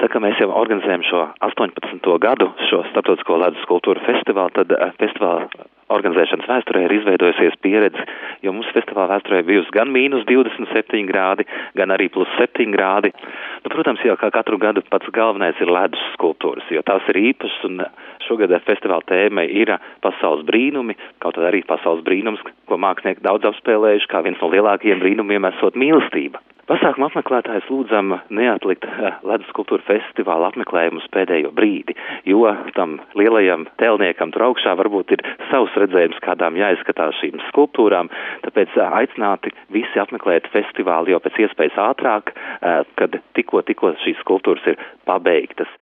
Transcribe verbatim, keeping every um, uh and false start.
Tā kā mēs jau organizējam šo astoņpadsmito gadu, šo starptautisko ledus skulptūru festivālu, tad festivāla organizēšanas vēsturē ir izveidojusies pieredze, jo mums festivāla vēsturē bijusi gan mīnus divdesmit septiņi grādi, gan arī plus septiņi grādi. Nu, protams, jau kā katru gadu pats galvenais ir ledus skulptūras, jo tās ir īpašas, un šogad festivāla tēma ir pasaules brīnumi, kaut arī pasaules brīnums, ko mākslinieki daudz apspēlējuši, kā viens no lielākajiem brīnumiem esot mīlestība. Pasākuma apmeklētājus lūdzam neatlikt ledus skulptūru festivāla apmeklējumu uz pēdējo brīdi, jo tam lielajam tēlniekam tur augšā varbūt ir savs redzējums, kādām jāizskatās šīm skulptūrām, tāpēc aicināti visi apmeklēt festivālu jau pēc iespējas ātrāk, kad tikko, tikko šīs skulptūras ir pabeigtas.